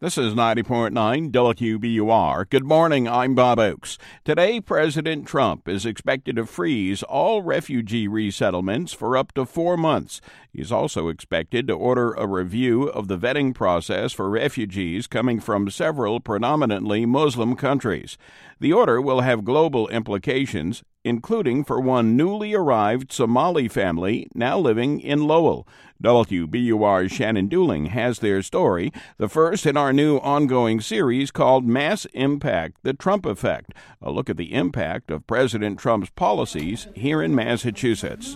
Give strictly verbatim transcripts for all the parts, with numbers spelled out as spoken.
This is ninety point nine W B U R. Good morning, I'm Bob Oakes. Today, President Trump is expected to freeze all refugee resettlements for up to four months. He's also expected to order a review of the vetting process for refugees coming from several predominantly Muslim countries. The order will have global implications, including for one newly arrived Somali family now living in Lowell. W B U R's Shannon Dooling has their story, the first in our new ongoing series called Mass Impact, the Trump Effect, a look at the impact of President Trump's policies here in Massachusetts.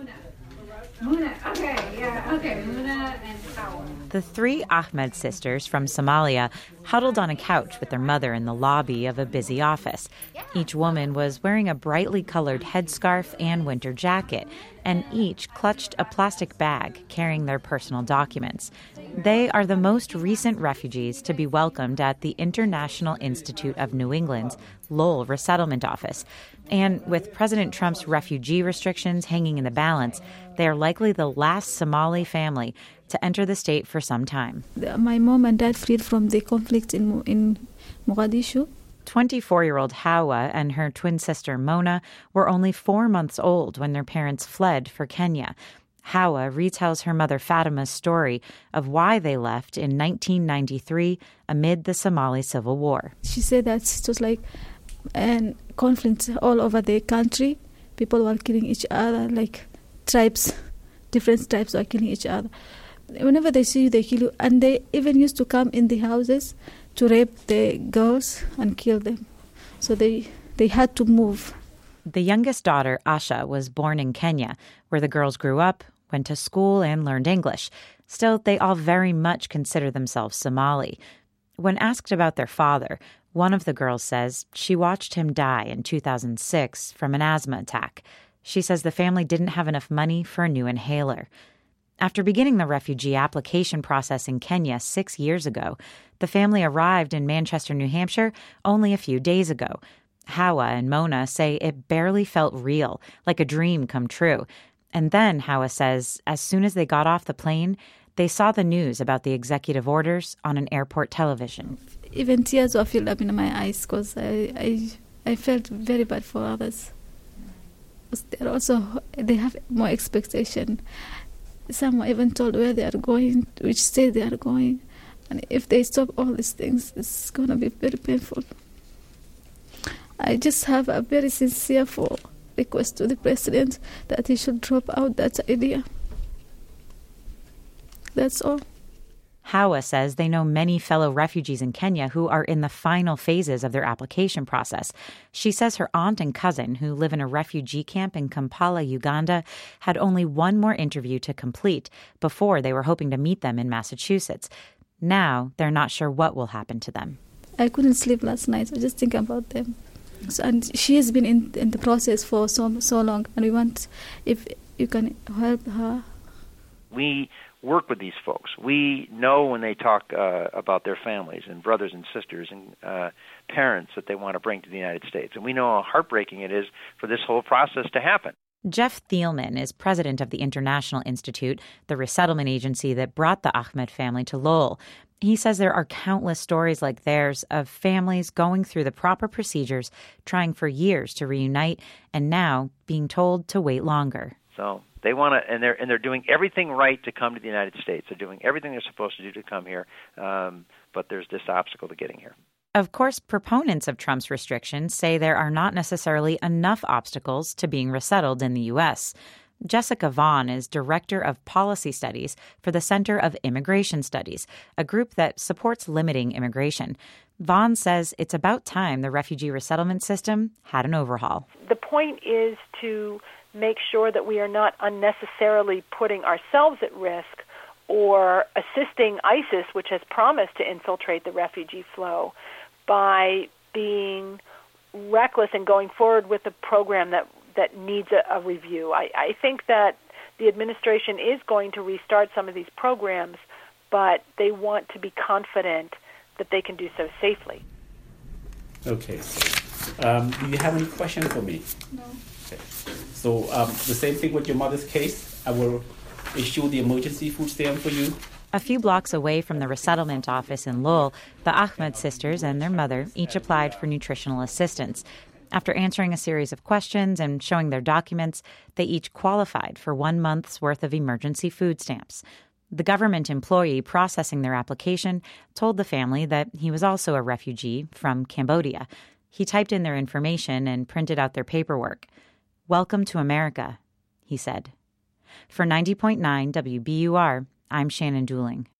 Muna, okay, yeah, okay, Muna and Hawa. The three Ahmed sisters from Somalia huddled on a couch with their mother in the lobby of a busy office. Each woman was wearing a brightly colored headscarf and winter jacket, and each clutched a plastic bag carrying their personal documents. They are the most recent refugees to be welcomed at the International Institute of New England's Lowell Resettlement Office. And with President Trump's refugee restrictions hanging in the balance, they are likely the last Somali family to enter the state for some time. My mom and dad fled from the conflict in in Mogadishu. twenty-four-year-old Hawa and her twin sister Mona were only four months old when their parents fled for Kenya. Hawa retells her mother Fatima's story of why they left in nineteen ninety-three amid the Somali Civil War. She said that it was like and conflict all over the country. People were killing each other, like tribes, different tribes were killing each other. Whenever they see you, they kill you. And they even used to come in the houses to rape the girls and kill them. So they, they had to move. The youngest daughter, Asha, was born in Kenya, where the girls grew up, went to school, and learned English. Still, they all very much consider themselves Somali. When asked about their father, one of the girls says she watched him die in two thousand six from an asthma attack. She says the family didn't have enough money for a new inhaler. After beginning the refugee application process in Kenya six years ago, the family arrived in Manchester, New Hampshire only a few days ago. Hawa and Mona say it barely felt real, like a dream come true. And then, Hawa says, as soon as they got off the plane, they saw the news about the executive orders on an airport television. Even tears were filled up in my eyes because I, I, I felt very bad for others. They're also, they have more expectation. Some are even told where they are going, which state they are going. And if they stop all these things, it's going to be very painful. I just have a very sincere for request to the president that he should drop out that idea. That's all. Hawa says they know many fellow refugees in Kenya who are in the final phases of their application process. She says her aunt and cousin, who live in a refugee camp in Kampala, Uganda, had only one more interview to complete before they were hoping to meet them in Massachusetts. Now they're not sure what will happen to them. I couldn't sleep last night. I was just thinking about them. So, and she has been in, in the process for so so long, and we want if you can help her. We work with these folks. We know when they talk uh, about their families and brothers and sisters and uh, parents that they want to bring to the United States. And we know how heartbreaking it is for this whole process to happen. Jeff Thielman is president of the International Institute, the resettlement agency that brought the Ahmed family to Lowell. He says there are countless stories like theirs of families going through the proper procedures, trying for years to reunite, and now being told to wait longer. So they want to, and they're and they're doing everything right to come to the United States. They're doing everything they're supposed to do to come here, um, but there's this obstacle to getting here. Of course, proponents of Trump's restrictions say there are not necessarily enough obstacles to being resettled in the U S. Jessica Vaughn is Director of Policy Studies for the Center of Immigration Studies, a group that supports limiting immigration. Vaughn says it's about time the refugee resettlement system had an overhaul. The point is to make sure that we are not unnecessarily putting ourselves at risk or assisting ISIS, which has promised to infiltrate the refugee flow, by being reckless and going forward with a program that, that needs a, a review. I, I think that the administration is going to restart some of these programs, but they want to be confident that they can do so safely. Okay. Um, do you have any questions for me? No. Okay. So um, the same thing with your mother's case. I will issue the emergency food stamp for you. A few blocks away from the resettlement office in Lowell, the Ahmed sisters and their mother each applied for nutritional assistance. After answering a series of questions and showing their documents, they each qualified for one month's worth of emergency food stamps. The government employee processing their application told the family that he was also a refugee from Cambodia. He typed in their information and printed out their paperwork. "Welcome to America," he said. For ninety point nine W B U R, I'm Shannon Dooling.